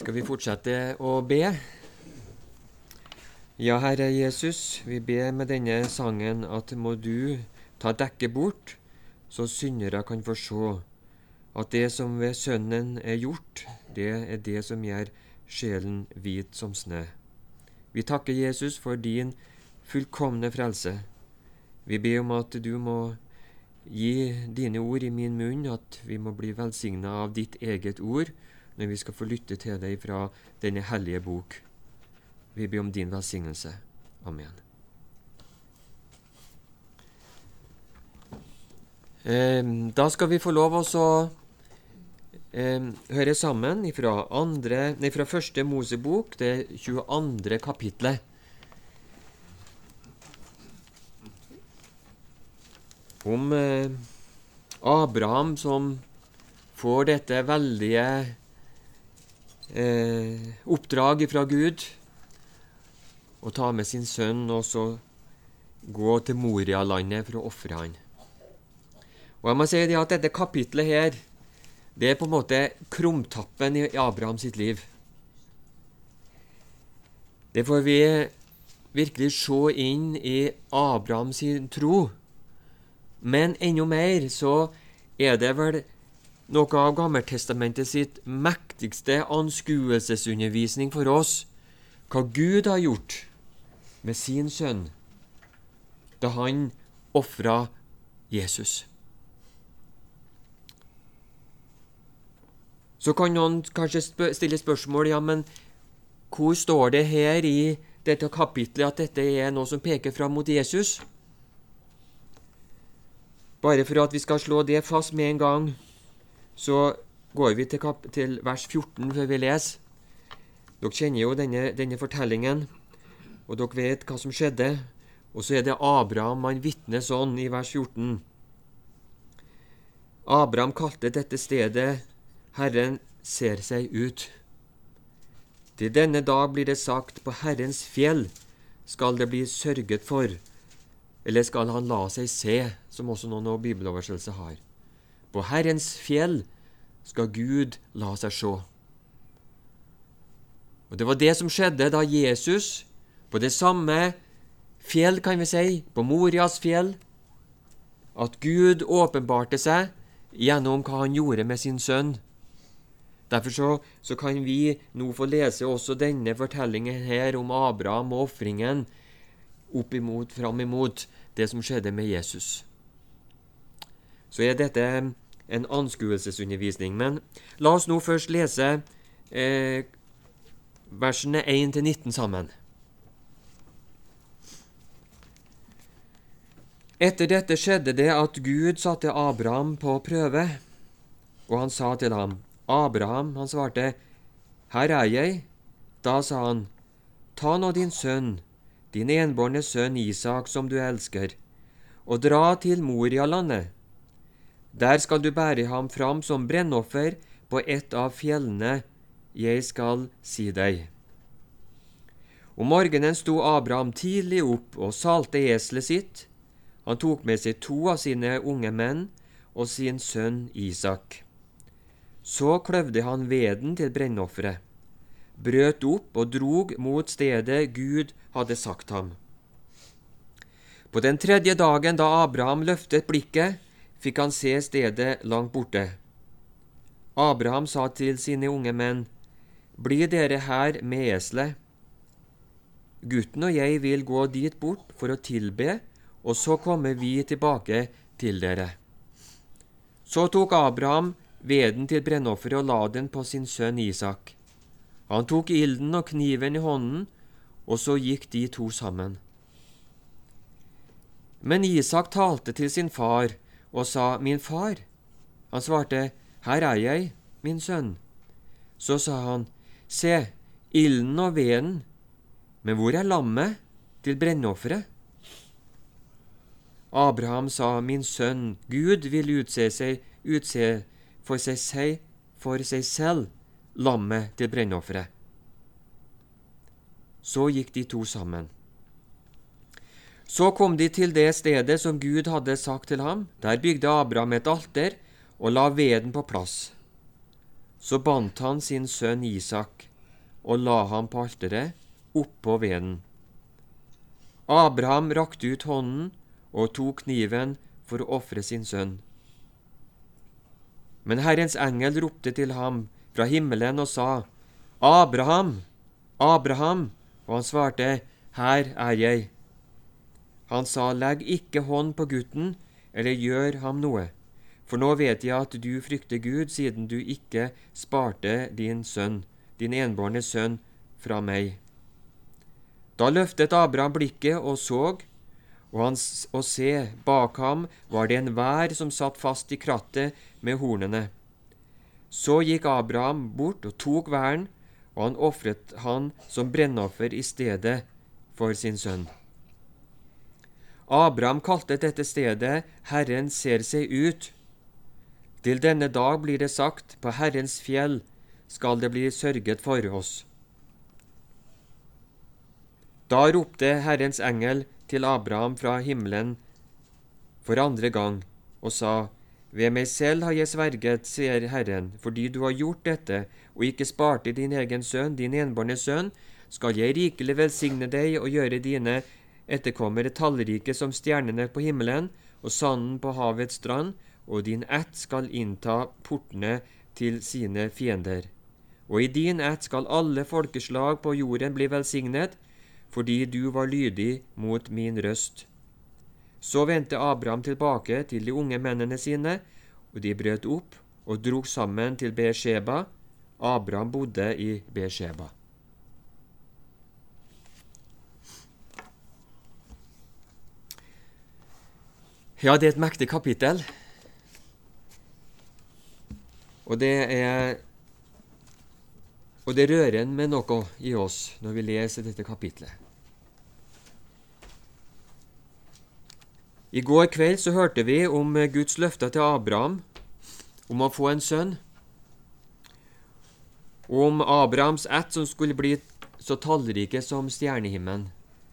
Skal vi fortsette å be? Ja, Herre Jesus, vi ber med denne sangen at må du ta dekket bort, så syndere kan få se at det som ved Sønnen gjort, det det som gjør sjelen hvit som snø. Vi takker Jesus for din fullkomne frelse. Vi ber om at du må gi dine ord i min munn, at vi må bli velsignet av ditt eget ord, når vi skal få lytte til deg fra denne hellige bok. Vi ber om din velsignelse. Amen. Da skal vi få lov å høre sammen fra første Mosebok, det 22. kapitlet. Om Abraham som får dette veldige oppdrag fra Gud, å ta med sin sønn og så gå til Moria-landet for å offre han. Og jeg må si det at dette kapitlet her, det på en måte krumtappen i Abraham sitt liv. Det får vi virkelig se inn i Abraham sin tro. Men enda mer så det vel noe av Gammeltestamentet sitt mektigste anskuelsesundervisning for oss, hva Gud har gjort med sin sønn da han offret Jesus. Så kan noen kanskje stille spørsmål, ja, men hvor står det her i dette kapitlet at dette noe som peker fram mot Jesus? Bare for at vi skal slå det fast med en gang, så går vi til vers 14 før vi leser. Dere kjenner jo denne fortellingen, og dere vet hva som skjedde. Og så det Abraham, han vitner sånn i vers 14. Abraham kalte dette stedet Herren ser seg ut. Til denne dag blir det sagt, på Herrens fjell skal det bli sørget for, eller skal han la seg se, som også noen av bibeloversettelser har. På Herrens fjell skal Gud la seg se. Og det var det som skjedde da Jesus, på det samme fjell, kan vi si, på Morias fjell, at Gud åpenbarte seg gjennom hva han gjorde med sin sønn. Derfor så kan vi nå få lese også denne fortellingen her om Abraham og offringen fram imot det som skjedde med Jesus. Så dette en anskuelsesundervisning. Men la oss nå først lese versene 1-19 sammen. Etter dette skjedde det at Gud satte Abraham på prøve, og han sa til ham, Abraham, han svarte, her jeg. Da sa han, ta nå din sønn, din enbårne sønn Isak, som du elsker, og dra til Moria-landet. Der skal du bære ham fram som brennoffer på et av fjellene jeg skal si deg. Om morgenen sto Abraham tidlig opp og salte eselet sitt. Han tok med seg 2 av sine unge menn og sin sønn Isak. Så kløvde han veden til brennofferet, brøt opp og drog mot stedet Gud hadde sagt ham. På den 3. dagen da Abraham løftet blikket, fikk han se stedet langt borte. Abraham sa til sine unge menn, bli dere her med eselet. Gutten og jeg vil gå dit bort for å tilbe, og så kommer vi tilbake til dere. Så tok Abraham veden til brennofferet og la den på sin sønn Isak. Han tok ilden og kniven i hånden, og så gikk de 2 sammen. Men Isak talte til sin far og sa, min far. Han svarte, her jeg, min sønn. Så sa han, se, ilden og veden, men hvor lammet til brennofferet? Abraham sa, min sønn, Gud vil utse for seg selv lammet til brennofferet. Så gikk de 2 sammen. Så kom de til det stedet som Gud hadde sagt til ham. Der bygde Abraham et alter og la veden på plass. Så bandt han sin sønn Isak og la ham på alteret oppå veden. Abraham rakte ut hånden og tok kniven for å ofre sin sønn. Men Herrens engel ropte til ham fra himmelen og sa, Abraham, Abraham, og han svarte, Her er jeg. Han sa, Legg ikke hånd på gutten, eller gjør ham noe, for nå vet jeg at du frykter Gud, siden du ikke sparte din sønn, din enbårne sønn, fra meg. Da løftet Abraham blikket og så, og se, bak ham var det en vær som satt fast i krattet med hornene. Så gikk Abraham bort og tok væren, og han ofret han som brennoffer i stedet for sin sønn. Abraham kalte dette stedet Herren ser seg ut. Til denne dag blir det sagt, på Herrens fjell skal det bli sørget for oss. Da ropte Herrens engel til Abraham fra himmelen for andre gang og sa, Ved meg selv har jeg sverget, sier Herren, fordi du har gjort dette og ikke sparte din egen sønn, din enbårne sønn, skal jeg rikelig velsigne deg og gjøre dine etterkommere tallrike som stjernene på himmelen og sanden på havets strand, og din ett skal innta portene til sine fiender. Og i din ett skal alle folkeslag på jorden bli velsignet, fordi du var lydig mot min røst. Så vendte Abraham tilbake til de unge mennene sine, og de brøt opp og drog sammen til Beersheba. Abraham bodde i Beersheba. Ja, det er et mektig kapittel, og det rører med noe i oss når vi leser dette kapitlet. I går kveld så hørte vi om Guds løfter til Abraham om å få en sønn, og om Abrahams ett som skulle bli så tallrike som stjernehimmelen.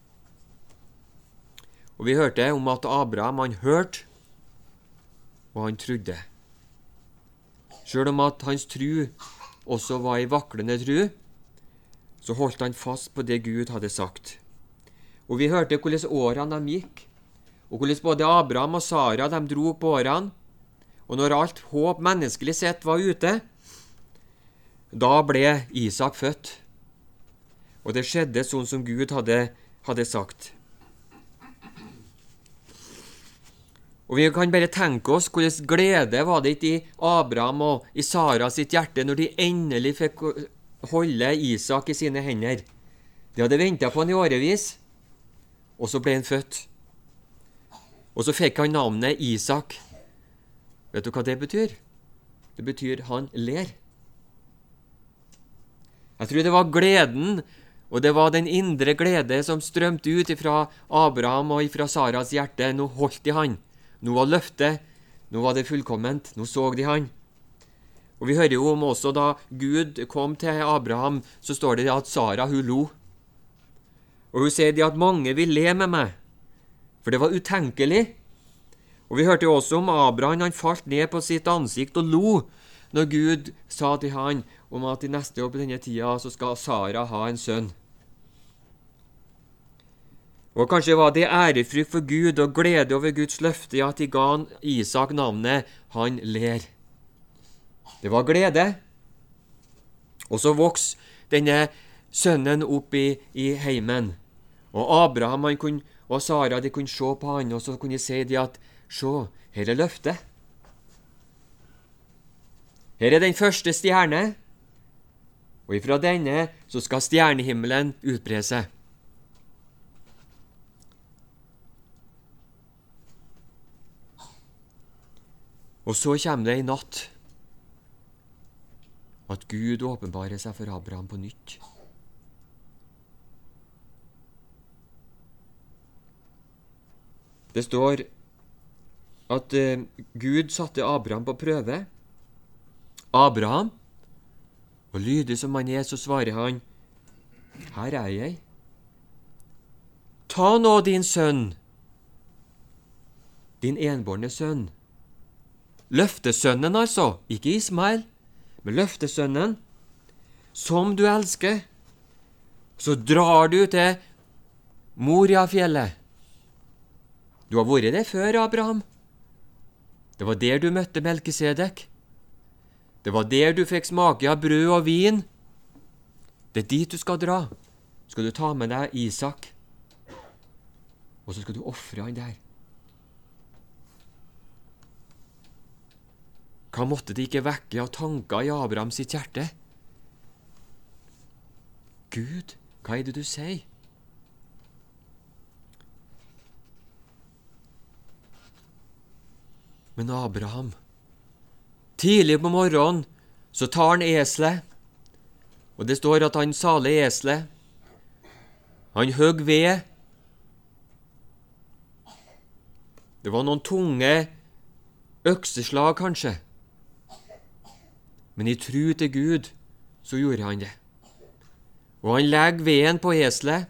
Og vi hørte om at Abraham, han hørte, og han trodde. Selv om at hans tru også var en vaklende tru, så holdt han fast på det Gud hadde sagt. Og vi hørte hvordan årene de gikk, og hvordan både Abraham og Sara de dro på årene, og når alt håp menneskelig sett var ute, da ble Isak født. Og det skjedde sånn som Gud hadde sagt. Og vi kan bare tenke oss hvordan glede var det ikke i Abraham og i Sara sitt hjerte når de endelig fikk holde Isak i sine hender. De hadde ventet på han i årevis, og så ble han født. Og så fikk han navnet Isak. Vet du hva det betyr? Det betyr han ler. Jeg tror det var gleden, og det var den indre glede som strømte ut fra Abraham og fra Saras hjerte. Nå holdt de han. Nå var løftet, nå var det fullkomment, nå så de han. Og vi hører jo om også da Gud kom til Abraham, så står det at Sara, hun lo. Og hun sier at mange vil le med meg, for det var utenkelig. Og vi hørte jo også om Abraham, han falt ned på sitt ansikt og lo, når Gud sa til han om at i neste år på denne tida så skal Sara ha en sønn. Og kanskje var det ærefrykt for Gud og glede over Guds løfte at de ga Isak navnet Han ler. Det var glede. Og så vokste denne sønnen opp i heimen. Og Abraham og Sara de kunne se på han, og så kunne de si at se, her er løftet. Her er den første stjerne, og ifra denne så skal stjernehimmelen utbre seg. Og så kommer det en natt at Gud åpenbarer seg for Abraham på nytt. Det står at Gud satte Abraham på prøve. Abraham, og lydig som han er, så svarer han, her er jeg. Ta nå din sønn, din enbårne sønn. Løftesønnen altså, ikke Ismael, men løftesønnen, som du elsker, Så drar du til Moriafjellet. Du har vært der før, Abraham. Det var der du møtte Melkisedek. Det var der du fikk smake av brød og vin. Det er dit du skal dra. Skal du ta med deg Isak, og så skal du offre han der. Hva måtte det ikke vekke av tanker i Abraham sitt hjerte? Gud, hva er det du sier? Men Abraham, tidlig på morgenen, så tar han eselet, og det står at han saler eselet. Han høgg ved. Det var noen tunge økseslag, kanskje. Men i tro til Gud, så gjorde han det. Og han legger veden på eselet.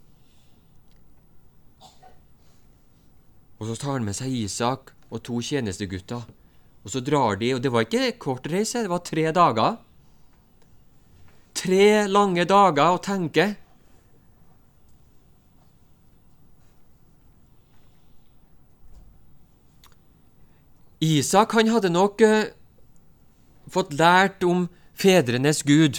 Og så tar han med seg Isak og 2 tjenestegutter. Og så drar de, og det var ikke kort reise, det var 3 dager. 3 lange dager å tenke. Isak, han hadde nok fått lært om fedrenes Gud.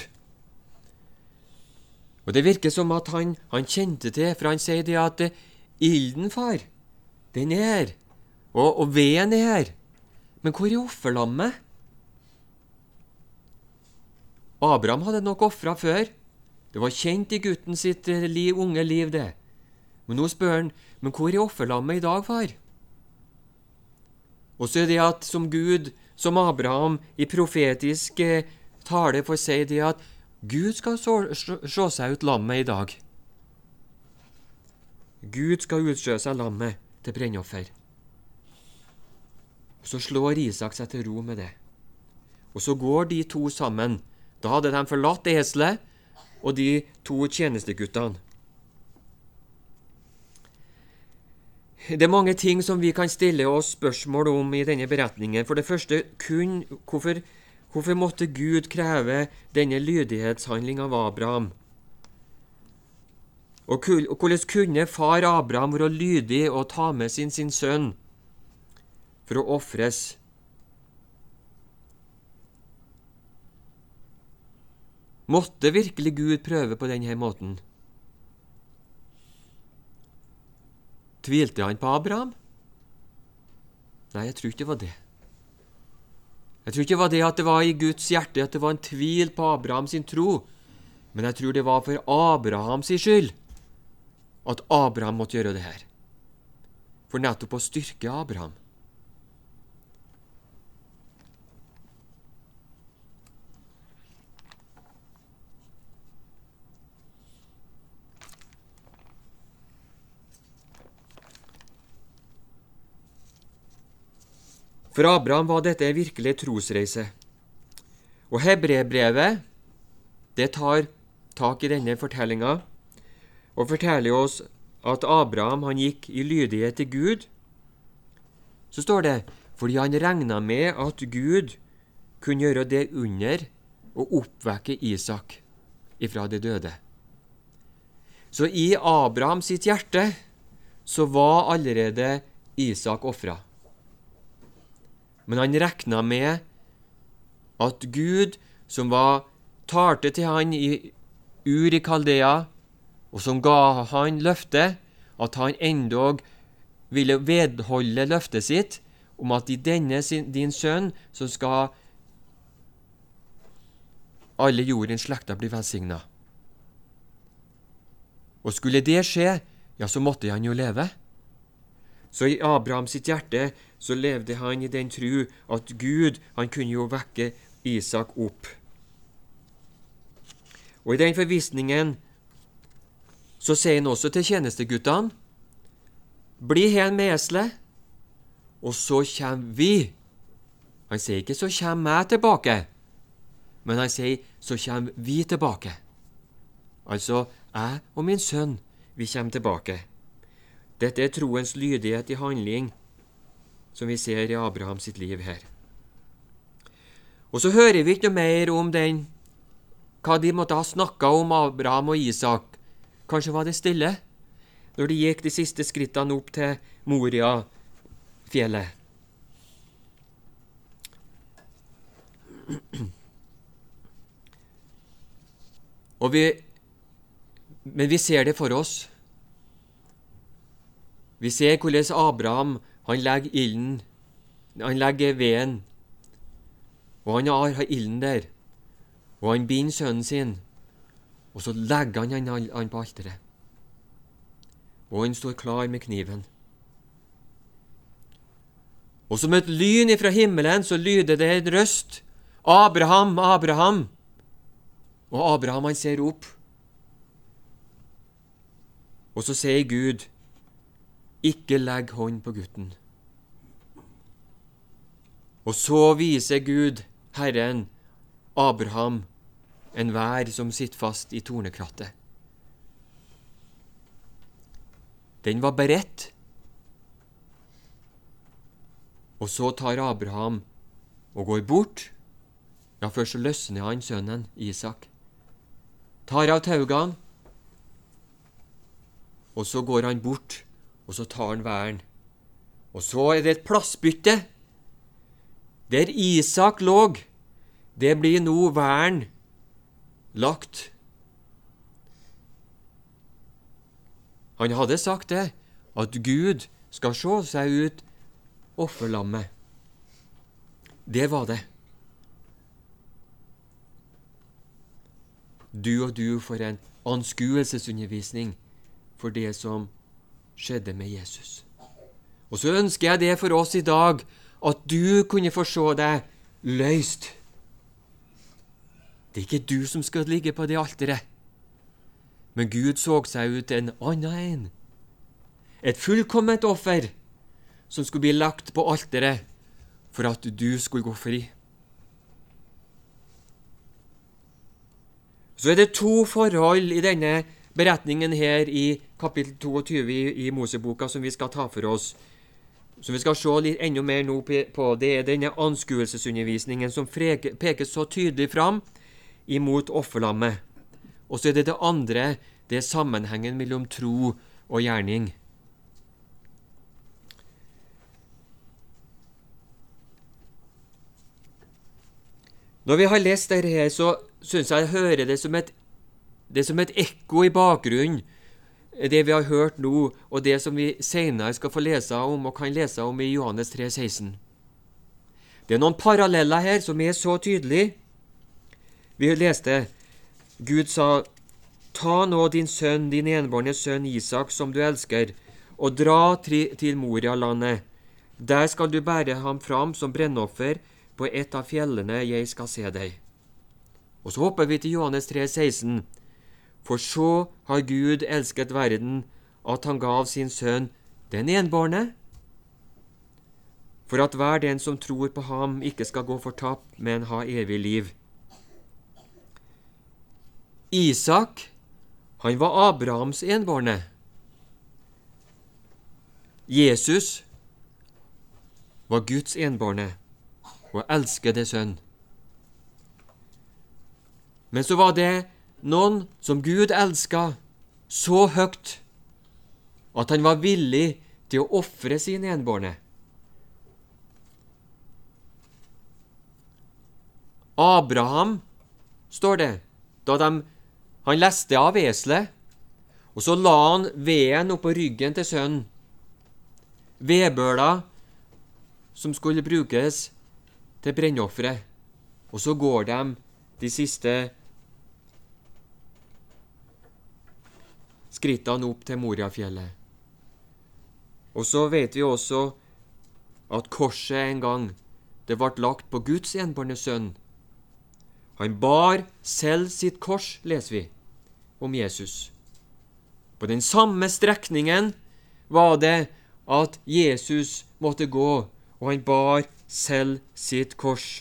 Og det virker som at han kjente til, for han sier det at ilden, far, den er her, og veden er her. Men hvor er offerlammet? Abraham hadde nok offret før. Det var kjent i gutten sitt unge liv, det. Men nå spør han, men hvor er offerlammet i dag, far? Og så er det at som Gud, som Abraham i profetisk tale får si det at Gud skal se seg ut lammet i dag. Gud skal utse seg lammet til brennoffer. Så slår Isak seg til ro med det. Og så går de 2 sammen. Da hadde de forlatt eselet og de 2 tjenesteguttene. Det er mange ting som vi kan stille oss spørsmål om i denne beretningen. For det første, hvorfor måtte Gud kreve denne lydighetshandling av Abraham? Og hvordan kunne far Abraham være lydig og ta med sin sønn for å offres? Måtte virkelig Gud prøve på denne måten? Tvilte han på Abraham? Nei, jeg tror ikke det var det. Jeg tror ikke det var det at det var i Guds hjerte, at det var en tvil på Abraham sin tro. Men jeg tror det var for Abrahams skyld at Abraham måtte gjøre det her. For nettopp å styrke Abraham. For Abraham var dette en virkelig trosreise. Og Hebreerbrevet, det tar tak i denne fortellingen, og forteller oss at Abraham han gikk i lydighet til Gud. Så står det, fordi han regnet med at Gud kunne gjøre det under og oppvekke Isak ifra de døde. Så i Abraham sitt hjerte så var allerede Isak offret. Men han regnet med at Gud, som talte til han i Ur i Kaldea, og som ga han løftet, at han endog ville vedholde løftet sitt om at i denne din sønn så skal alle jordens slekter bli velsignet. Og skulle det skje, ja, så måtte han jo leve. Så i Abraham sitt hjerte så levde han i den tro at Gud, han kunne jo vekke Isak opp. Og i den forvissningen så sier han også til tjenesteguttene, bli hen med eselet, og så kommer vi. Han sier ikke så kommer jeg tilbake, men han sier så kommer vi tilbake. Altså jeg og min sønn, vi kommer tilbake. Dette er troens lydighet i handling, som vi ser i Abraham sitt liv her. Og så hører vi ikke noe mer om hva de måtte ha snakket om Abraham og Isak Kanskje var det stille når de gikk de siste skrittene opp til Moria-fjellet. Men vi ser det for oss. Vi ser hvordan Abraham, han legger ilden, han legger veden, og han har ilden der, og han binder sønnen sin, og så legger han på alteret. Og han står klar med kniven. Og som et lyn ifra himmelen så lyder det en røst: Abraham, Abraham! Og Abraham, han ser opp. Og så sier Gud: ikke legg hånd på gutten. Og så viser Gud, Herren, Abraham en vær som sitter fast i tornekrattet. Den var beredt. Og så tar Abraham og går bort. Ja, først så løsner han sønnen, Isak. Tar av taugene, og så går han bort, og så tar han væren. Og så er det et plassbytte. Der Isak lå, det blir nå væren lagt. Han hadde sagt det, at Gud skal se seg ut offerlammet. Det var det. Du og du får en anskuelsesundervisning for det som skjedde med Jesus. Og så ønsker jeg det for oss i dag, at du kunne få se deg løst. Det er ikke du som skal ligge på det alteret, men Gud så seg ut en annen en. Et fullkomment offer som skulle bli lagt på alteret for at du skulle gå fri. Så er det to forhold i denne beretningen her i kapittel 22 i Moseboka som vi skal ta for oss, som vi skal se litt enda mer nå på. Det er denne anskuelsesundervisningen som peker så tydelig fram imot offerlammet. Og så er det det andre, det er sammenhengen mellom tro og gjerning. Når vi har lest dette her, så synes jeg hører det som et ekko i bakgrunnen, det vi har hørt nå, og det som vi senere skal få lese om, og kan lese om i Johannes 3,16. Det er noen paralleller her som er så tydelige. Vi leste, Gud sa: ta nå din sønn, din enbårne sønn Isak, som du elsker, og dra til Moria-landet. Der skal du bære ham fram som brennoffer på et av fjellene jeg skal se deg. Og så hopper vi til Johannes 3,16. For så har Gud elsket verden, at han gav sin sønn den enbårne, for at hver den som tror på ham ikke skal gå fortapt, men ha evig liv. Isak, han var Abrahams enbårne. Jesus var Guds enbårne og elskede sønn. Men så var det noen som Gud elsket så høyt at han var villig til å ofre sin enbårne. Abraham, står det, han leste av eselet, og så la han veden opp på ryggen til sønnen. Vedbøla som skulle brukes til brennofferet. Og så går de siste skrittene opp til Moriafjellet. Og så vet vi også at korset en gang, det ble lagt på Guds enbårne sønn. Han bar selv sitt kors, leser vi om Jesus. På den samme strekningen var det at Jesus måtte gå, og han bar selv sitt kors.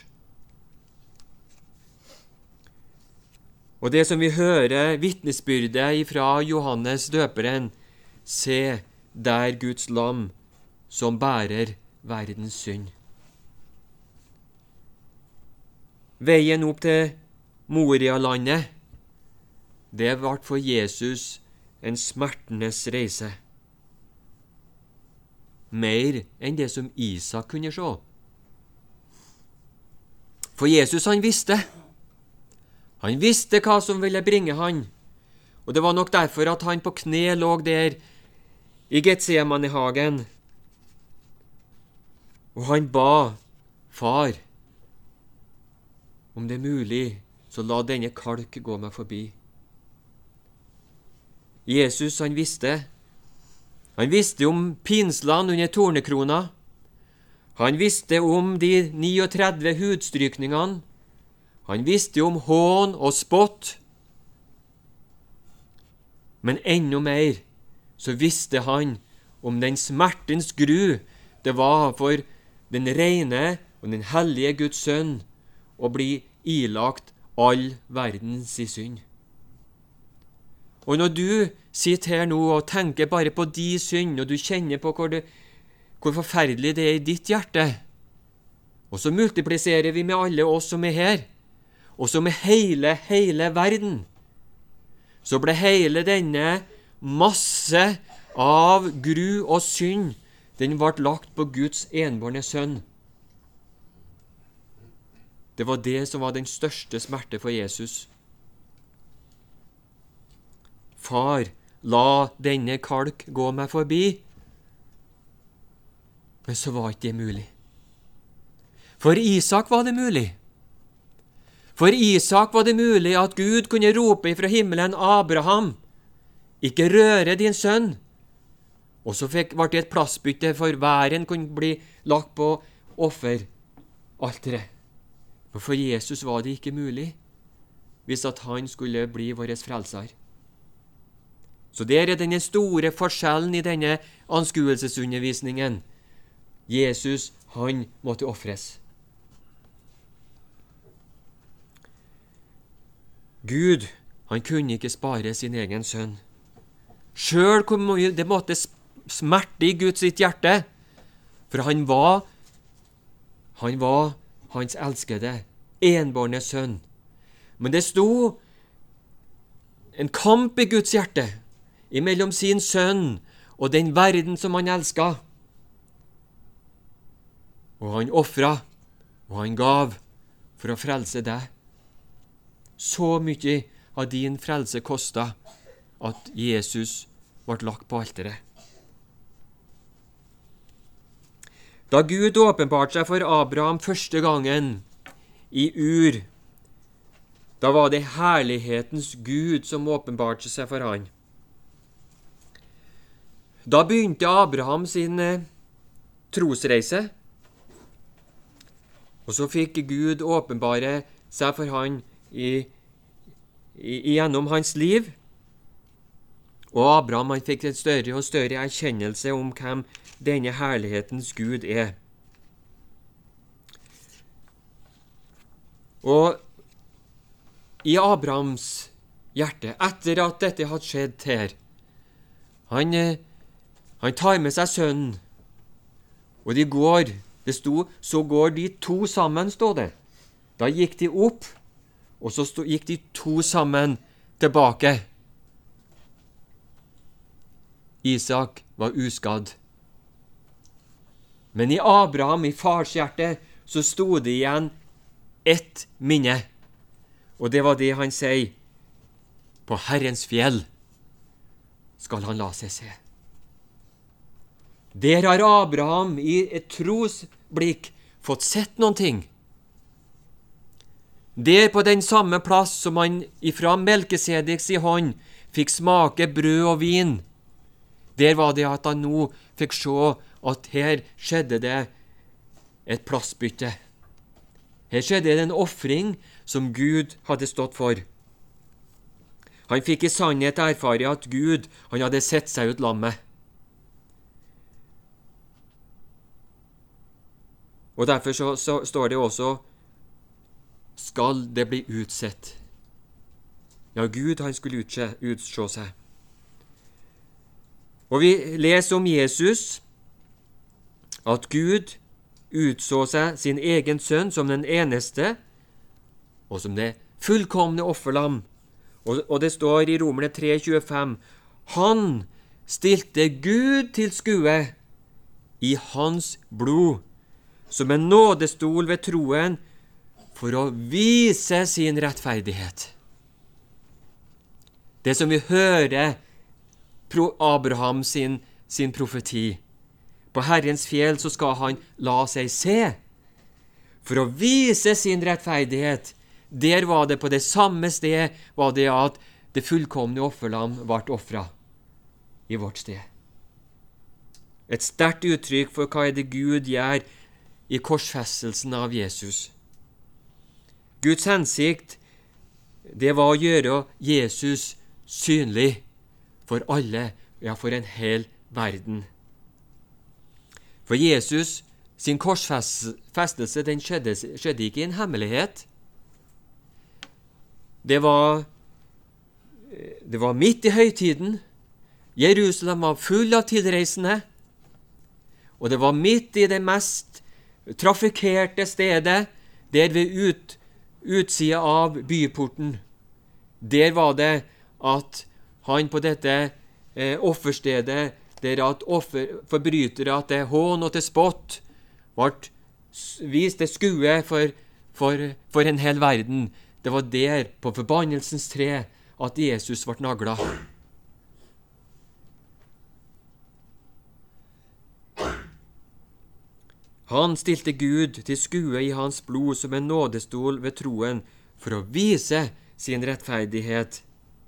Og det som vi hører vitnesbyrdet fra Johannes døperen, se der Guds lam som bærer verdens synd. Veien opp til Moria-landet, det ble for Jesus en smertenes reise. Mer enn det som Isak kunne se. For Jesus, han visste. Han visste hva som ville bringe han. Og det var nok derfor at han på kne lå der i Getsemane-hagen. Og han ba, Far, om det er mulig, så la denne kalk gå meg forbi. Jesus, han visste. Han visste om pinslene under tornekrona. Han visste om de 39 hudstrykningene. Han visste om hån og spott. Men enda mer så visste han om den smertens gru det var for den rene og den hellige Guds sønn å bli ilagt all verdens synd. Og når du sitter her nå og tenker bare på de synd, og du kjenner på hvor forferdelig det er i ditt hjerte, og så multipliserer vi med alle oss som er her, og som er hele verden, så ble hele denne masse av gru og synd, den ble lagt på Guds enbårne sønn. Det var det som var den største smerte for Jesus. Far, la denne kalk gå meg forbi. Men så var ikke det mulig. For Isak var det mulig. For Isak var det mulig at Gud kunne rope fra himmelen, Abraham, ikke røre din sønn. Og så ble det et plassbytte, for væren kunne bli lagt på offeralteret. Men for Jesus var det ikke mulig, hvis at han skulle bli vår frelser. Så der er denne store forskjellen i denne anskuelsesundervisningen. Jesus, han måtte ofres. Gud, han kunne ikke spare sin egen sønn. Selv hvor mye det måtte smerte i Guds sitt hjerte, for han var hans elskede, enbårne sønn. Men det sto en kamp i Guds hjerte imellom sin sønn og den verden som han elsket. Og han offret, og han gav for å frelse deg. Så mye av din frelse kostet at Jesus ble lagt på alteret. Da Gud åpenbarte seg for Abraham første gangen i Ur, da var det herlighetens Gud som åpenbarte seg for han. Da begynte Abraham sin trosreise, og så fikk Gud åpenbare seg for han gjennom hans liv. Og Abraham han fikk en større og større erkjennelse om hvem denne herlighetens Gud er. Og i Abrahams hjerte, etter at dette hadde skjedd her, han tar med seg sønnen, og de går, det sto, så går de to sammen, stod det. Da gikk de opp, og så gikk de to sammen tilbake. Isak var uskadd. Men i Abraham, i fars hjerte, så sto det igjen ett minne. Og det var det han sier. På Herrens fjell skal han la seg se. Der har Abraham i et trosblikk fått sett noen ting. Der på den samme plass som han ifra Melkisedeks i hånd fikk smake brød og vin, der var det at han nå fikk se at her skjedde det et plassbytte. Her skjedde det en offring som Gud hadde stått for. Han fikk i sannhet erfare at Gud, han hadde sett seg ut lammet. Og derfor så står det også, skal det bli utsett. Ja, Gud, han skulle utse seg. Og vi leser om Jesus, at Gud utså seg sin egen sønn som den eneste, og som det fullkomne offerlam. Og det står i Romerne 3,25, Han stilte Gud til skue i hans blod, som en nådestol ved troen, for å vise sin rettferdighet. Det som vi hører Abraham sin profeti. På Herrens fjell så skal han la seg se, for å vise sin rettferdighet. Der var det på det samme sted, var det at det fullkomne offerlam ble offret i vårt sted. Et sterkt uttrykk for hva er det Gud gjør i korsfestelsen av Jesus. Guds hensikt, det var å gjøre Jesus synlig for alle, ja, for en hel verden. For Jesus sin korsfestelse, den skjedde ikke i en hemmelighet. Det var midt i høytiden. Jerusalem var full av tilreisende, og det var midt i det mest trafikkerte stedet, der ved utsida av byporten. Der var det at han på dette offerstedet, der at forbrytere, at det hån og til spott, ble vist til skue for en hel verden. Det var der, på forbannelsens tre, at Jesus ble naglet. Han stilte Gud til skue i hans blod som en nådestol ved troen, for å vise sin rettferdighet.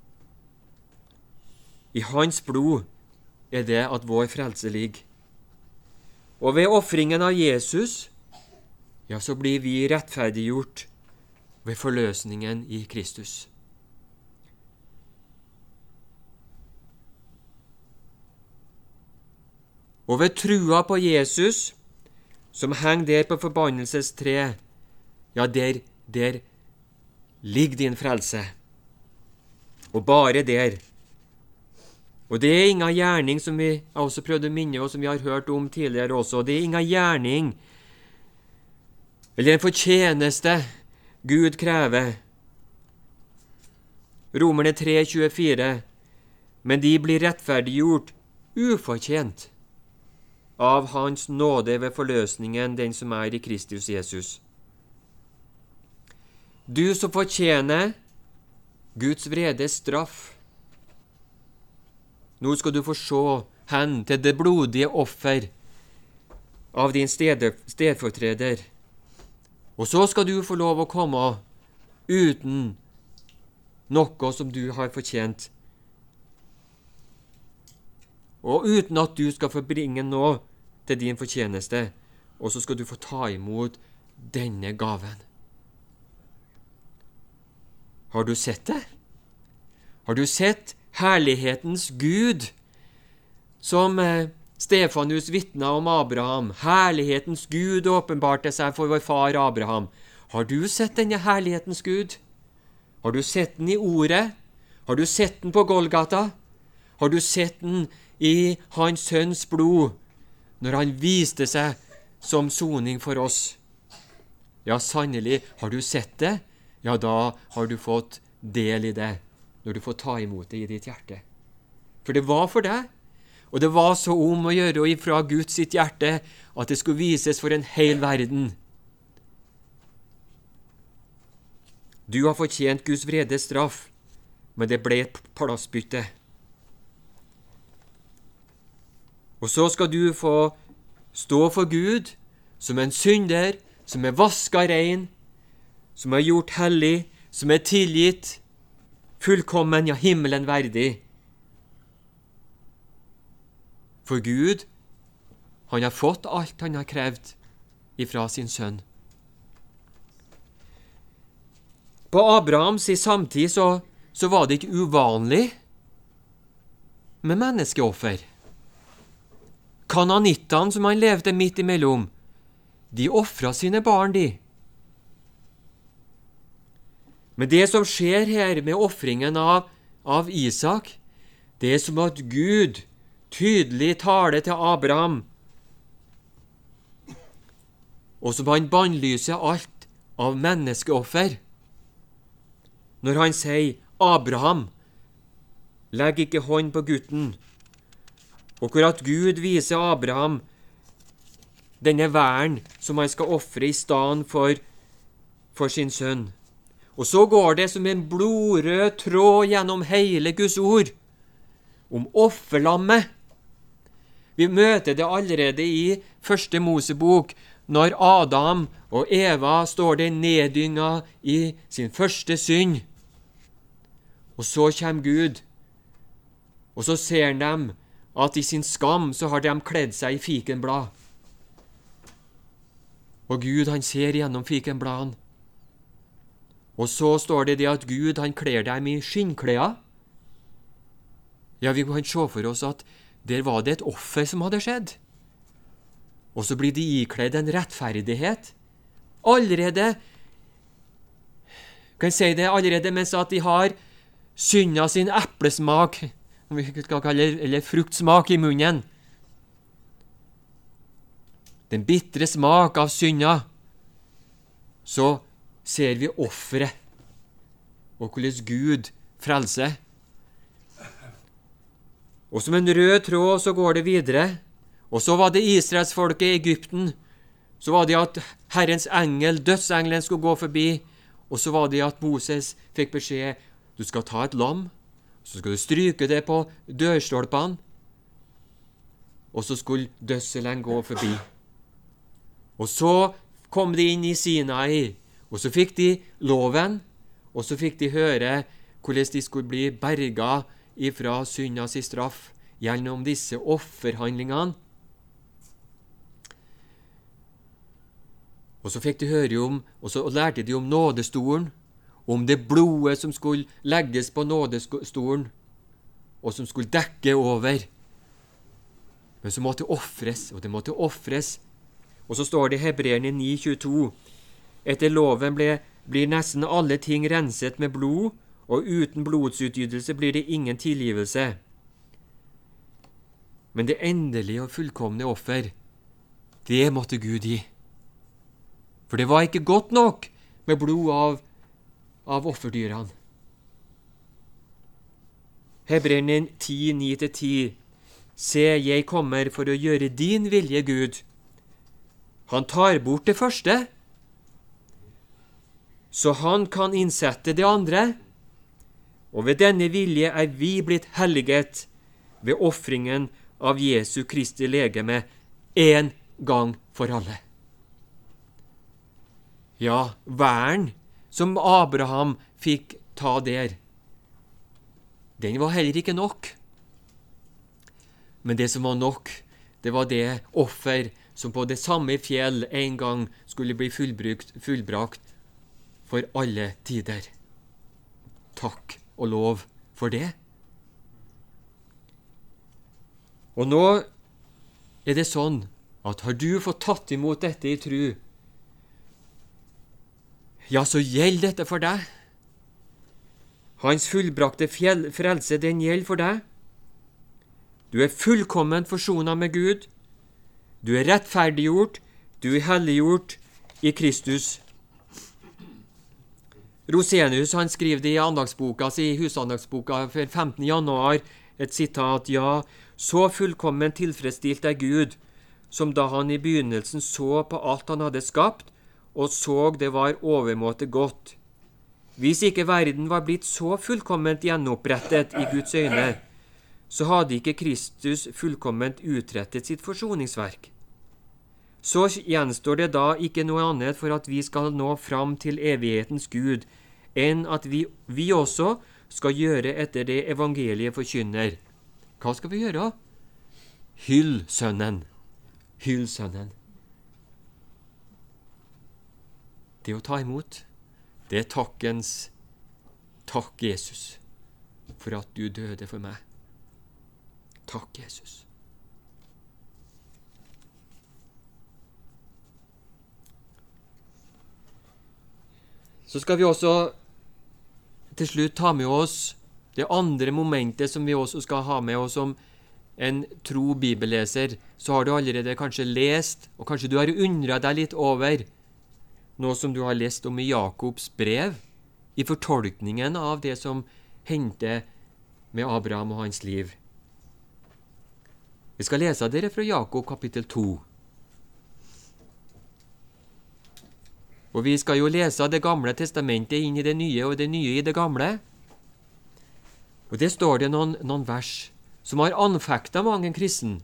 I hans blod er det at vår frelse ligger. Og ved offringen av Jesus, ja, så blir vi rettferdiggjort ved forløsningen i Kristus. Og ved trua på Jesus, som henger der på forbannelsestre, ja, der ligger din frelse. Og bare der. Og det er ingen gjerning, som vi også prøvde å minne oss, som vi har hørt om tidligere også. Det er ingen gjerning eller en fortjeneste Gud krever. Romerne 3,24. Men de blir rettferdiggjort ufortjent av hans nåde ved forløsningen, den som er i Kristus Jesus. Du som fortjener Guds vredes straff, nå skal du få se hen til det blodige offer av din stedfortreder. Og så skal du få lov å komme uten noe som du har fortjent. Og uten at du skal forbringe noe til din fortjeneste. Og så skal du få ta imot denne gaven. Har du sett det? Har du sett herlighetens Gud, som Stefanus vitna om Abraham? Herlighetens Gud åpenbarte seg for vår far Abraham. Har du sett denne herlighetens Gud? Har du sett den i ordet? Har du sett den på Golgata? Har du sett den i hans sønns blod, når han viste seg som soning for oss? Ja, sannelig, har du sett det? Ja, da har du fått del i det, når du får ta imot det i ditt hjerte. For det var for deg, og det var så om å gjøre ifra Guds sitt hjerte at det skulle vises for en hel verden. Du har fortjent Guds vrede straff, men det ble et plassbytte. Og så skal du få stå for Gud som en synder, som er vasket rein, som er gjort hellig, som er tilgitt, fullkommen, ja, himmelen verdig. For Gud, han har fått alt han har krevd ifra sin sønn. På Abrahams samtid så var det ikke uvanlig med menneskeoffer. Kananittene som han levde midt imellom, de offret sine barn, de. Men det som skjer her med offringen av Isak, det er som at Gud tydelig taler til Abraham, og som han bannlyser alt av menneskeoffer. Når han sier, Abraham, legg ikke hånd på gutten. Og hvor at Gud viser Abraham denne væren som han skal offre i stedet for sin sønn. Og så går det som en blodrød tråd gjennom hele Guds ord om offerlammet. Vi møter det allerede i første Mosebok, når Adam og Eva står det neddynga i sin første synd. Og så kommer Gud, og så ser de at i sin skam så har de kledd seg i fikenblad. Og Gud, han ser gjennom fikenbladene. Og så står det at Gud, han kler dem i skinnklær. Ja, vi kan se for oss at der var det et offer som hadde skjedd. Og så blir de ikledd en rettferdighet. Allerede, kan jeg si det, allerede mens at de har synda sin eplesmak, om vi skal kalle det, eller fruktsmak i munnen. Den bitre smak av synda. Så ser vi offeret, og hvordan Gud frelser. Og som en rød tråd så går det videre. Og så var det Israelsfolket i Egypten. Så var det at Herrens engel, dødsengelen, skulle gå forbi. Og så var det at Moses fikk beskjed, du skal ta et lam, så skal du stryke det på dørstolpene, og så skulle dødsengelen gå forbi. Og så kom de inn i Sinai, og så fikk de loven, og så fikk de høre hvordan de skulle bli berga ifra syndas i straff gjennom disse offerhandlingene. Og så fikk de høre om, og så lærte de om nådestolen, om det blodet som skulle legges på nådestolen, og som skulle dekke over. Men så måtte det offres, og det måtte offres. Og så står det i Hebreerne 9,22, etter loven blir nesten alle ting renset med blod, og uten blodsutgytelse blir det ingen tilgivelse. Men det endelige og fullkomne offer, det måtte Gud gi. For det var ikke godt nok med blod av offerdyrene. Hebreerne 10:9-10. Se, jeg kommer for å gjøre din vilje, Gud. Han tar bort det første, så han kan innsette det andre. Og ved denne vilje er vi blitt helliget ved offringen av Jesu Kristi legeme en gang for alle. Ja, væren som Abraham fikk ta der, den var heller ikke nok. Men det som var nok, det var det offer som på det samme fjell en gang skulle bli fullbrakt for alle tider. Takk og lov for det. Og nå er det sånn at har du fått tatt imot dette i tru, ja, så gjelder dette for deg. Hans fullbrakte frelse, den gjelder for deg. Du er fullkomment forsonet med Gud. Du er rettferdiggjort. Du er helliggjort i Kristus. Rosenius, han skriver det i andagsboka si, husandagsboka for 15. januar, et sitat, ja, så fullkomment tilfredsstilt er Gud, som da han i begynnelsen så på alt han hadde skapt, og så det var overmåte godt. Hvis ikke verden var blitt så fullkomment gjenopprettet i Guds øyne, så hadde ikke Kristus fullkomment utrettet sitt forsoningsverk. Så gjenstår det da ikke noe annet for at vi skal nå fram til evighetens Gud, enn at vi også skal gjøre etter det evangeliet forkynner. Hva skal vi gjøre? Hyll Sønnen. Hyll Sønnen. Det å ta imot, det er takkens takk, Jesus, for at du døde for meg. Takk, Jesus. Så skal vi også til slutt ta med oss det andre momentet som vi også skal ha med oss som en tro bibelleser. Så har du allerede kanskje lest, og kanskje du har undret deg litt over nå som du har lest om i Jakobs brev, i fortolkningen av det som hendte med Abraham og hans liv. Vi skal lese dere fra Jakob kapittel 2. Og vi skal jo lese Det gamle testamentet inn i det nye, og det nye i det gamle. Og det står det noen vers som har anfektet mange kristen.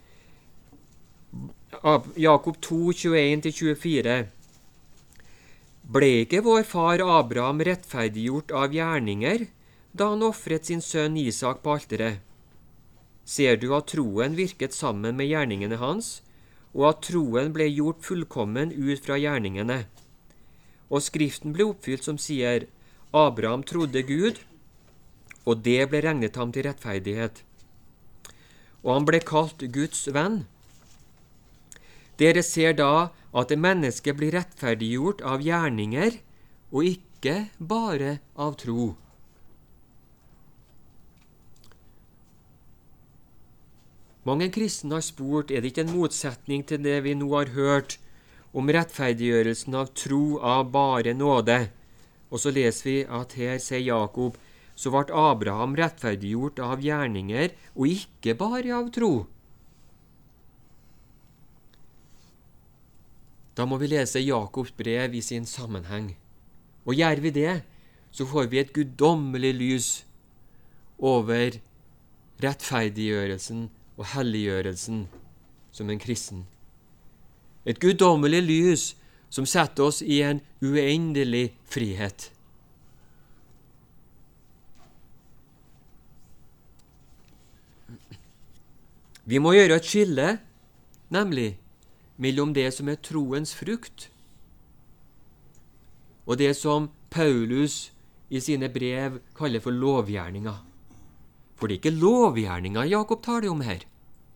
Jakob 2, 21-24. Ble ikke vår far Abraham rettferdiggjort av gjerninger da han offret sin sønn Isak på alteret? Ser du at troen virket sammen med gjerningene hans, og at troen ble gjort fullkommen ut fra gjerningene? Og Skriften ble oppfylt som sier, Abraham trodde Gud, og det ble regnet ham til rettferdighet. Og han ble kalt Guds venn. Dere ser da at et menneske blir rettferdiggjort av gjerninger, og ikke bare av tro. Mange kristne har spurt, er det ikke en motsetning til det vi nå har hørt om rettferdiggjørelsen av tro av bare nåde? Og så leser vi at her sier Jakob, så ble Abraham rettferdiggjort av gjerninger, og ikke bare av tro. Da må vi lese Jakobs brev i sin sammenheng. Og gjør vi det, så får vi et guddommelig lys over rettferdiggjørelsen og helliggjørelsen som en kristen. Et guddommelig lys som setter oss i en uendelig frihet. Vi må gjøre et skille, nemlig mellom det som er troens frukt, og det som Paulus i sine brev kaller for lovgjerninger. For det er ikke lovgjerninger Jakob taler om her.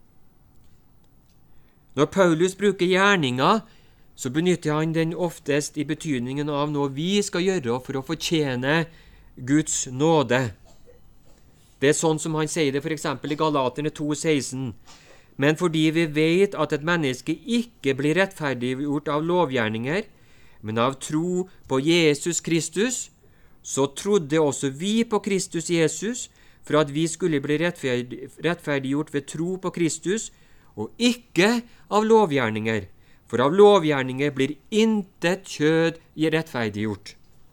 Når Paulus bruker gjerninger, så benytter han den oftest i betydningen av noe vi skal gjøre for å fortjene Guds nåde. Det er sånn som han sier det for eksempel i Galaterne 2,16. Men fordi vi vet at et menneske ikke blir rettferdiggjort av lovgjerninger, men av tro på Jesus Kristus, så trodde også vi på Kristus Jesus, for at vi skulle bli rettferdiggjort ved tro på Kristus, og ikke av lovgjerninger, for av lovgjerninger blir intet kjød rettferdiggjort.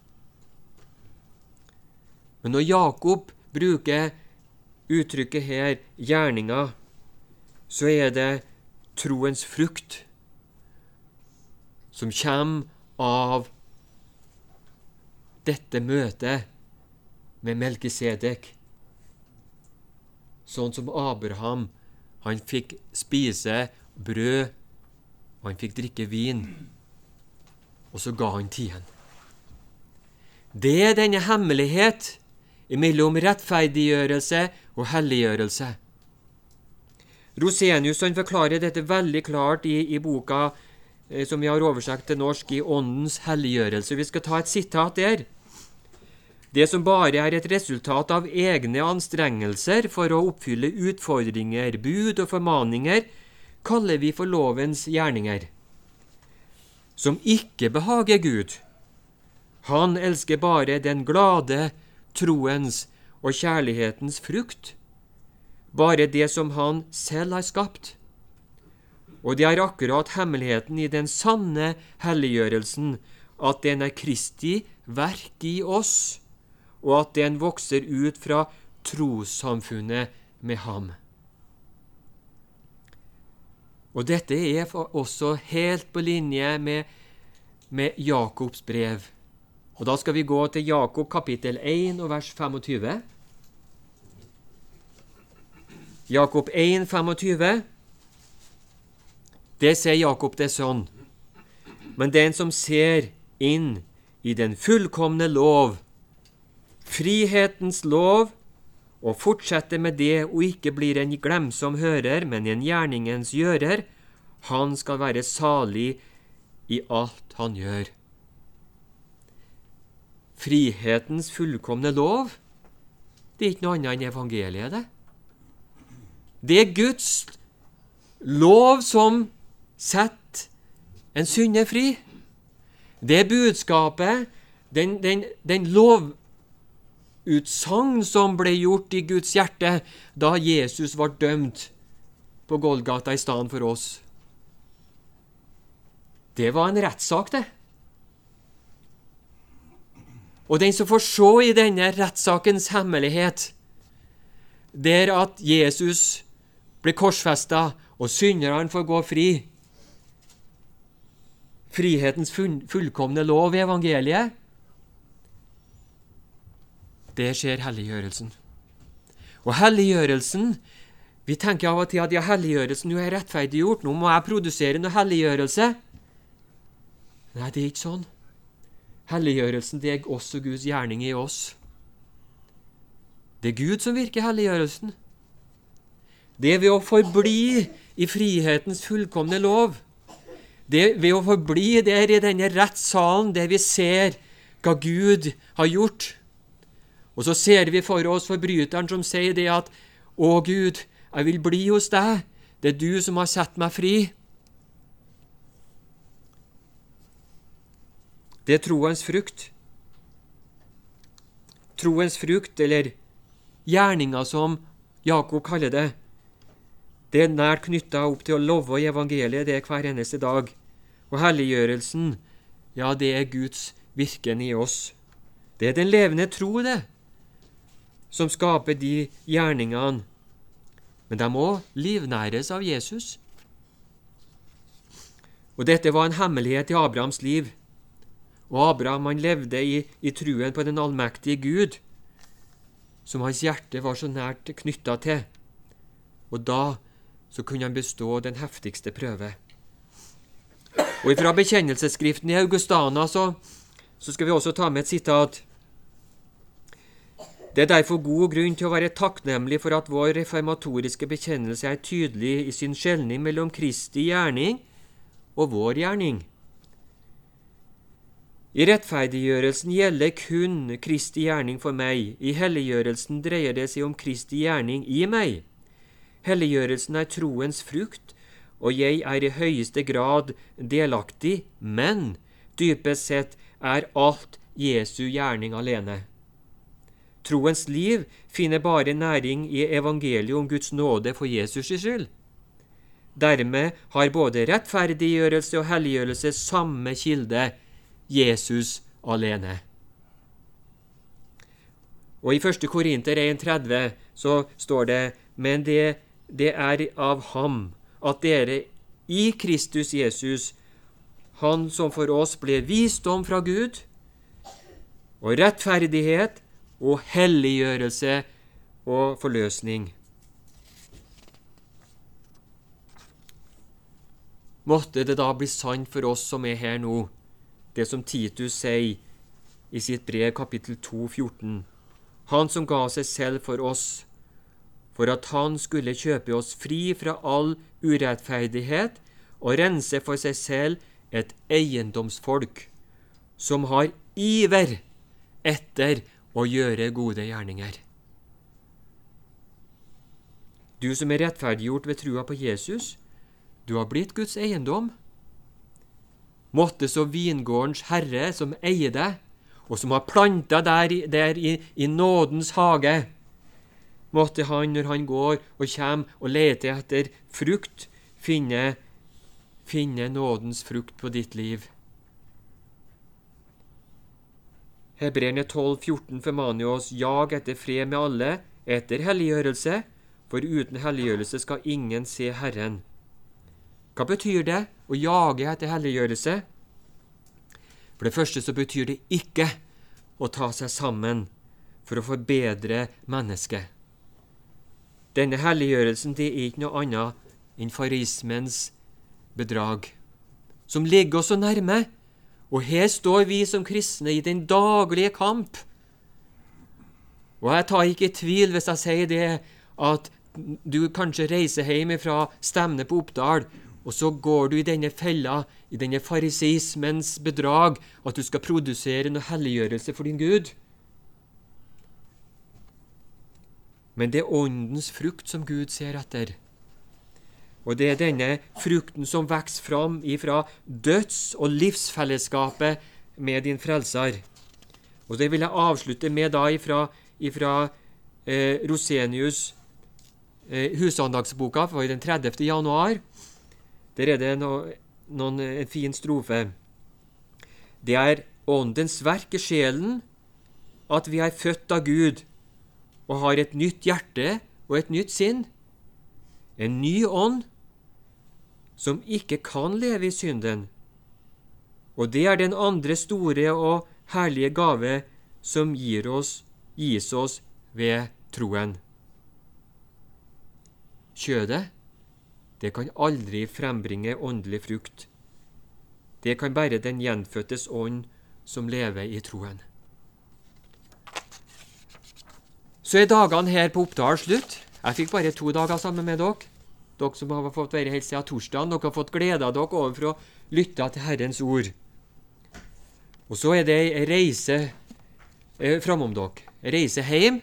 Men når Jakob bruker uttrykket her, gjerninger, så er det troens frukt som kommer av dette møtet med Melkisedek. Sånn som Abraham, han fikk spise brød, og han fikk drikke vin, og så ga han tienden. Det er denne hemmelighet mellom rettferdiggjørelse og helliggjørelse. Rosenius han forklarer dette veldig klart i boka som vi har oversagt til norsk, i Åndens helliggjørelse. Vi skal ta et sitat der. Det som bare er et resultat av egne anstrengelser for å oppfylle utfordringer, bud og formaninger, kaller vi for lovens gjerninger, som ikke behager Gud. Han elsker bare den glade troens og kjærlighetens frukt, bare det som han selv har skapt. Og det er akkurat hemmeligheten i den sanne helliggjørelsen, at den er Kristi verk i oss, og at den vokser ut fra trossamfunnet med ham. Og dette er også helt på linje med Jakobs brev. Og da skal vi gå til Jakob kapittel 1 og vers 25. Jakob 1, 25. Det sier Jakob det sånn. Men den som ser inn i den fullkomne lov, frihetens lov, og fortsetter med det og ikke blir en glemsom hører, men en gjerningens gjører, han skal være salig i alt han gjør. Frihetens fullkomne lov, det er ikke noe annet enn evangeliet, det. Det er Guds lov som setter en synder fri. Det er budskapet, den utsagn som ble gjort i Guds hjerte da Jesus var dømt på Golgata i stedet for oss. Det var en rettssak, det. Og den som får se i denne rettssakens hemmelighet, det er at Jesus ble korsfestet, og synderne får gå fri. Frihetens fullkomne lov i evangeliet. Det skjer helliggjørelsen. Og helliggjørelsen, vi tenker av og til at helliggjørelsen jo er rettferdiggjort, nå må jeg produsere noe helliggjørelse. Nei, det er ikke sånn. Helliggjørelsen, det er også Guds gjerning i oss. Det er Gud som virker helliggjørelsen. Det er ved å forbli i frihetens fullkomne lov. Det er ved å forbli der i denne rettssalen, der vi ser hva Gud har gjort. Og så ser vi for oss forbryteren som sier det at «Å Gud, jeg vil bli hos deg. Det er du som har sett meg fri.» Det er troens frukt. Troens frukt, eller gjerninga som Jakob kaller det, det er nært knyttet opp til å love i evangeliet det hver eneste dag. Og helliggjørelsen, ja, det er Guds virken i oss. Det er den levende tro, det, som skaper de gjerningene. Men de må livnæres av Jesus. Og dette var en hemmelighet i Abrahams liv. Og Abraham, han levde i truen på den allmektige Gud, som hans hjerte var så nært knyttet til. Og da så kunne han bestå den heftigste prøve. Og fra bekjennelsesskriften i Augustana så skal vi også ta med et sitat. Det er derfor god grunn til å være takknemlig for at vår reformatoriske bekjennelse er tydelig i sin skjelning mellom Kristi gjerning og vår gjerning. I rettferdiggjørelsen gjelder kun Kristi gjerning for meg. I helliggjørelsen dreier det seg om Kristi gjerning i meg. Helliggjørelsen er troens frukt, og jeg er i høyeste grad delaktig, men dypest sett er alt Jesu gjerning alene. Troens liv finner bare næring i evangeliet om Guds nåde for Jesus' skyld. Dermed har både rettferdiggjørelse og helliggjørelse samme kilde, Jesus alene. Og i 1. Korinter 1,30 så står det, men det er av ham, at dere i Kristus Jesus, han som for oss ble visdom fra Gud, og rettferdighet og helliggjørelse og forløsning. Måtte det da bli sant for oss som er her nå, det som Titus sier i sitt brev kapittel 2,14. Han som ga seg selv for oss, for at han skulle kjøpe oss fri fra all urettferdighet og rense for seg selv et eiendomsfolk, som har iver etter å gjøre gode gjerninger. Du som er rettferdiggjort ved trua på Jesus, du har blitt Guds eiendom. Måtte så vingårdens herre som eier deg, og som har plantet der i nådens hage, måtte han, når han går og kommer og leter etter frukt, finne nådens frukt på ditt liv. Hebreerne 12,14 formaner oss, jag etter fred med alle, etter helliggjørelse, for uten helliggjørelse skal ingen se Herren. Hva betyr det å jage etter helliggjørelse? For det første så betyr det ikke å ta seg sammen for å forbedre mennesket. Denne helliggjørelsen, det er ikke noe annet enn farismens bedrag, som ligger oss så nærme. Og her står vi som kristne i den daglige kamp. Og jeg tar ikke i tvil hvis jeg sier det, at du kanskje reiser hjem fra stevne på Oppdal, og så går du i denne fella, i denne farisismens bedrag, at du skal produsere noe helliggjørelse for din Gud. Men det er åndens frukt som Gud ser etter. Og det er denne frukten som vokser fram ifra døds- og livsfellesskapet med din frelser. Og det vil jeg avslutte med da ifra Rosenius husandagsboka for den 30. januar. Der det en fin strofe. Det åndens verk i sjelen at vi født av Gud og har et nytt hjerte og et nytt sinn. En ny ånd som ikke kan leve i synden. Og det den andre store og herlige gave som gis oss ved troen. Kjødet, det kan aldri frembringe åndelig frukt. Det kan bare den gjenfødtes ånd som lever i troen. Så dagene her på Oppdal slutt. Jeg fikk bare 2 dager sammen med dere. Dere som har fått være helt siden torsdagen. Dere har fått glede av dere over for å lytte til Herrens ord. Og så det en reise framom dere. En reise hjem.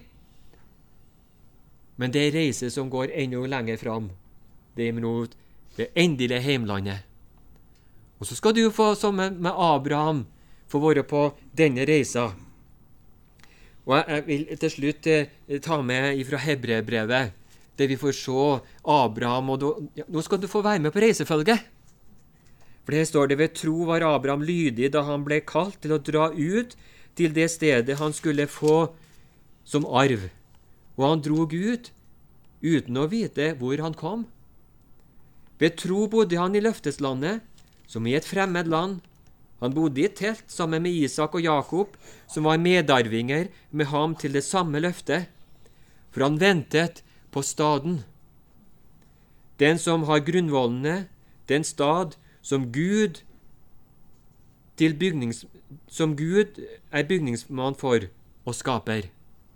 Men det en reise som går enda lenger fram. Det mot det endelige heimlandet. Og så skal du få, sammen med Abraham, få være på denne reisa. Og jeg vil til slutt ta med fra Hebreerbrevet, der vi får se Abraham, og nå skal du få være med på reisefølget. For her står det: ved tro var Abraham lydig da han ble kalt til å dra ut til det stedet han skulle få som arv. Og han drog ut, uten å vite hvor han kom. Ved tro bodde han i løfteslandet, som i et fremmed land. Han bodde i et telt sammen med Isak og Jakob, som var medarvinger med ham til det samme løftet. For han ventet på staden. Den som har grunnvollene, den stad som Gud bygningsmann for og skaper.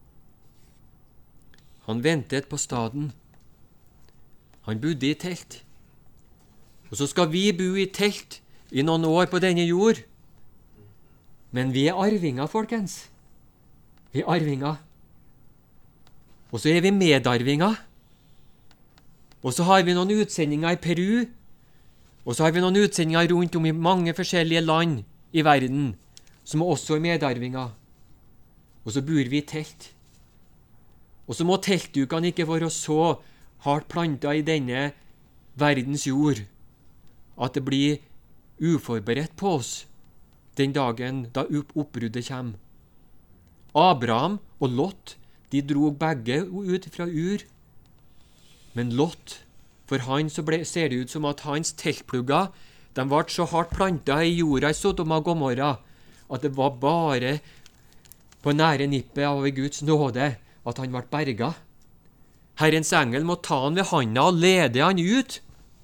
Han ventet på staden. Han bodde i telt. Og så skal vi bo i telt i noen år på denne jord. Men vi arvinger, folkens. Vi arvinger. Og så vi medarvinger. Og så har vi noen utsendinger i Peru. Og så har vi noen utsendinger rundt om i mange forskjellige land i verden, som også medarvinger. Og så bor vi i telt. Og så må teltdukene ikke være så hardt plantet i denne verdens jord, at det blir uforberedt på oss den dagen da oppbruddet kommer. Abraham og Lot, de drog begge ut fra Ur. Men Lot, for han så ser det ut som at hans teltplugger, de ble så hardt plantet i jorda i Sodoma og Gomorra, at det var bare på nære nippet av Guds nåde at han ble berget. Herrens engel må ta han ved handa og lede han ut.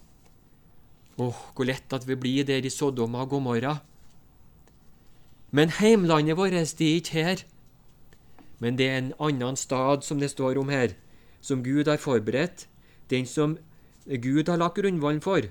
Hvor lett at vi blir der i Sodoma og Gomorra. Men heimlandet vårt, det ikke her. Men det en annen stad som det står om her, som Gud har forberedt, den som Gud har lagt grunnvollen for,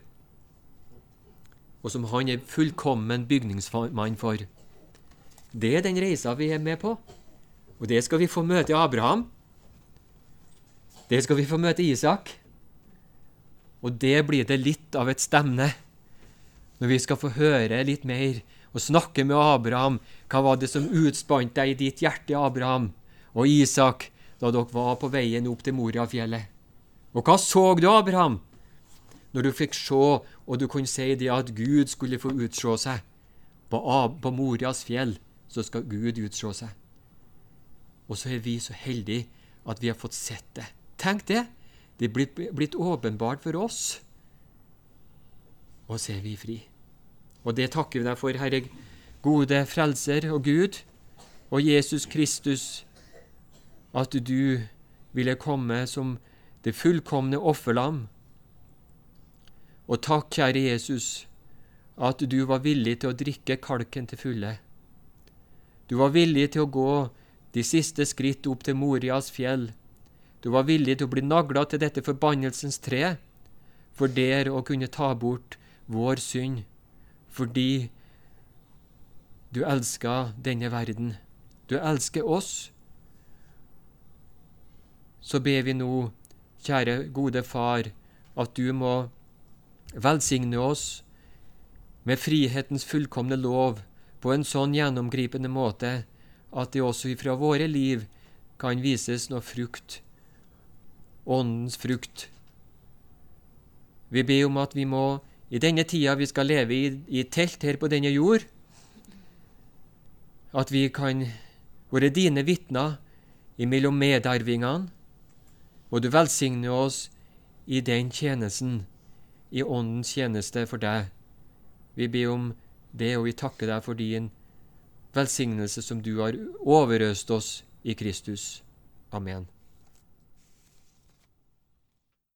og som han fullkommen bygningsmann for. Det den reisa vi med på, og det skal vi få møte Abraham. Det skal vi få møte Isak. Og det blir det litt av et stemne, når vi skal få høre litt mer og snakke med Abraham. Hva var det som utspant deg i ditt hjerte, Abraham og Isak, da dere var på veien opp til Moriafjellet? Og hva så du, Abraham, når du fikk se, og du kunne si det at Gud skulle få utse seg? På Morias fjell så skal Gud utse seg. Og så vi så heldige at vi har fått sett det. Tenk det! Det blitt åpenbart for oss, og så vi fri. Og det takker vi deg for, Herre, gode frelser og Gud, og Jesus Kristus, at du ville komme som det fullkomne offerlam. Og takk, kjære Jesus, at du var villig til å drikke kalken til fulle. Du var villig til å gå de siste skritt opp til Morias fjell. Du var villig til å bli naglet til dette forbannelsens tre, for der å kunne ta bort vår synd, fordi du elsker denne verden. Du elsker oss. Så ber vi nå, kjære gode far, at du må velsigne oss med frihetens fullkomne lov på en sånn gjennomgripende måte, at det også ifra våre liv kan vises noe frukt, åndens frukt. Vi ber om at vi må, i denne tida vi skal leve i telt her på denne jord, at vi kan være dine vitner imellom medarvingene. Må du velsigne oss i den tjenesten, i åndens tjeneste for deg. Vi ber om det, og vi takker deg for din velsignelse som du har overøst oss i Kristus. Amen.